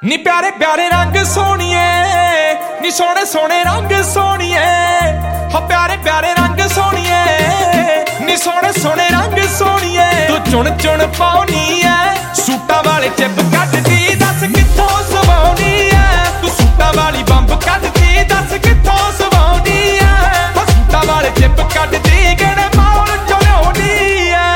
ਨੀ प्यारे प्यारे रंग सोनिए, नी सोने सोने रंग सोनिए, हो प्यारे प्यारे रंग सोनिए, नी सोने सोने रंग सोनिए। तू चुन चुन पाउनी है सूटा वाले चिप कटदी, दस कित्थों सवाउनी है। तू सूटा वाली बंब कटदी, दस कित्थों सवाउनी है। हो सूटा वाले चिप कटदी, किहड़े मॉल चों लिआउनी है।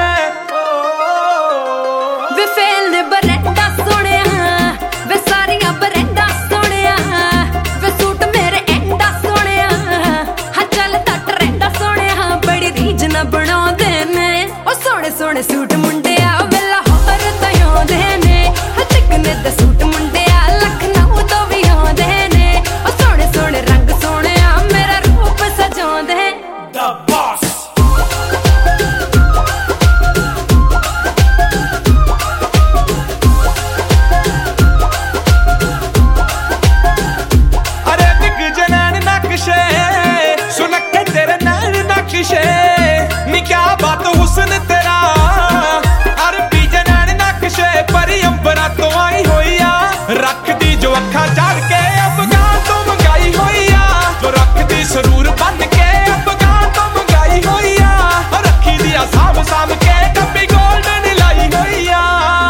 वे फेल ने बरंडा सोहणिया, वे सारियां बरंडा सोहणिया, वे सूट मेरे एंडा सोहणिया, हां चलदा ट्रेंडा सोहणिया। बड़ी रीझ ना बनाउंदे ने ओ सोहणे सोहणे सूट मुंडिया, वे लाहौर तो आउंदे ने। हां चिकने दे सूट मुंडिया, लखनऊ तो भी आउंदे ने। ओ सोहणे सोहणे रंग सोहणिया, मेरा रूप सजाउंदे। The boss सुनक्के तेरे नैन नक्शे, नी क्या बात हुस्न तेरा। अरबी जे नैन नक्शे, परी अंबरा तो आई होई आ। रख दी जो अखा चाड़ के, अफगान तो मंगाई होई आ। जो रख दी सरूर बन के, अफगान तो मंगाई होई आ। रखी दिया साम साम के, डब्बी गोल्डन लाई होई आ।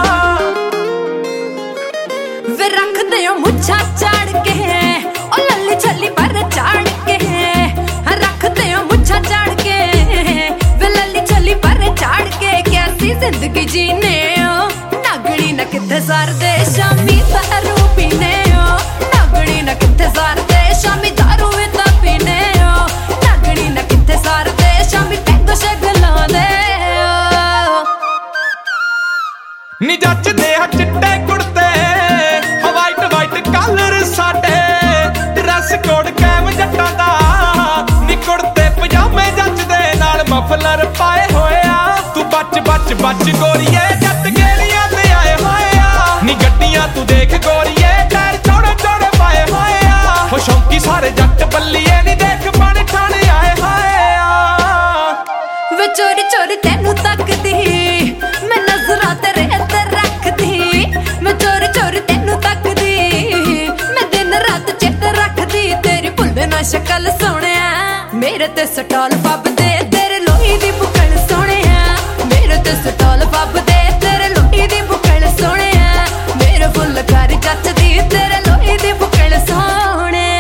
वे रख दे मुच्छा चाड़ के, ओ लल्ली छल्ली पर चाड़ के। रख दे मुच्छा चाड़ के, वे लल्ली छल्ली पर चाड़ के। कैसी जिंदगी जीने हो, नागड़ी न किथे सार दे, शामी दारू पीने हो। नागड़ी न किथे सार दे, शामी दारू भी ता पीने हो। नागड़ी न किथे सार दे, शामी पैग शग लांदे हो। नी जचदे आ चिट्टे कुड़ते, वाइट वाइट कलर साडे। ड्रेस कोड कैम जट्टां दा, नी कुड़ते पजामे जचदे, नाल मफलर पाए होए आ। तू बच बच बच गोरीए, जट गेलियां ते आए होए आ। नी गड्डियां तू देख गोरीए, टायर चौड़े चौड़े पाए होए आ। हो शौकी सारे जट बल्लीए, नी देख बन ठाणे आए होए आ। वे चोरी चोरी तेनू तकदी, मैं नजरां तेरे ते रखदी। मैं चोरी चोरी तेनू तकदी, मैं दिन रात चित रखदी। तेरी भुल्ले ना शक्ल सोहणिया, मेरे ते स्टॉल फबदे, तेरे लोही दी बुकल सोहणिया। मेरे ते स्टॉल फबदे, तेरे लोही दी बुकल सोहणिया। मेरे फुल कर जचदी, तेरे लोही दी बुकल सोहणिया।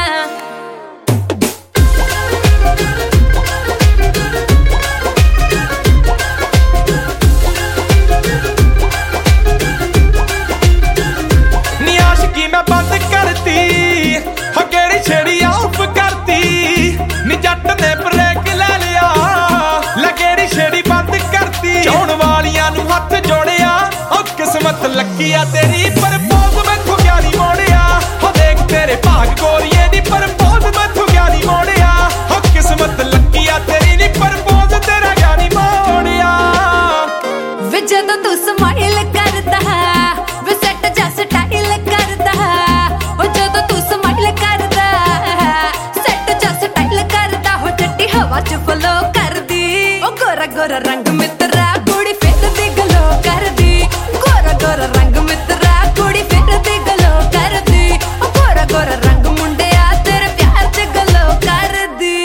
नी आशिकी मैं बंद करती, हो केड़ी छेड़ी ऑफ करती। नी जट ने ब्रेक ले लिया, लगेड़ी छेड़ी बंद करती। चौण वालियां नू हथ जोड़िया, ओ किस्मत लकी आ तेरी। परपोज मैथों क्या नी मोड़िया, हो देख तेरे भाग गोरीए नी। परपोज मैथों क्या नी मोड़िया, हो किस्मत लकी आ तेरी। नी परपोज तेरा क्या नी मोड़िया। वे जदों तू स्माइल करदा, वे सेट जा स्टाइल करदा। ओ जदों तू स्माइल करदा, सेट जा स्टाइल करदा। हो जट्टी हवा च फ्लो करदी, ओ गोरा गोरा रंग मित्रा, कुड़ी फिरदी गलो करदी। गोरा गोरा रंग मित्रा, कुड़ी फिरदी गलो करदी। ओ गोरा गोरा रंग मुंडिया, तेरे प्यार च गलो करदी।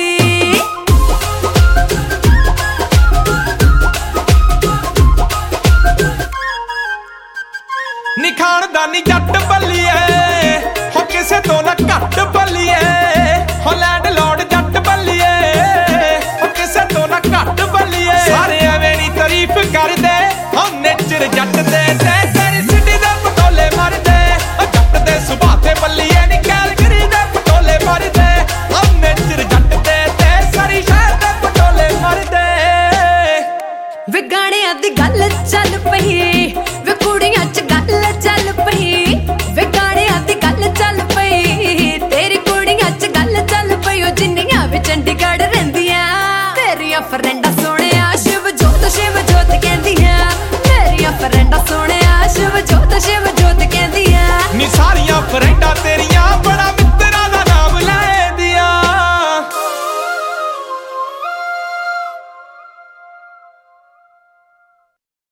नी खानदानी जट बल्लीए, हो किसे तो ना घट बल्लीए। हो लैंडलॉर्ड जट बल्लीए, हो किसे तो ना घट बल्लीए। सारे एवें नी तारीफ करदे, हो नेचर जट दे। तेरी सिटी दे पटोले मारदे, ओ जट दे सुभाऽ ते बल्लीए। नी कैलगरी दे पटोले मारदे, हो नेचर जट दे। सारी शहर दे पटोले मारदे। वे गाणियां दी गल चल पई, वे कुड़ियां च गल चल पई। वे गाणियां दी गल चल पई, तेरी कुड़ियां च गल चल पई। ओ जिन्नियां भी चंडीगढ़ रहिंदियां, तेरियां फ्रेंडां सोहणिया शिव जोत कहंदियां। मेरियां फ्रेंडां सोहणिया शिव जोत कहंदियां। नी सारियां फ्रेंडां ते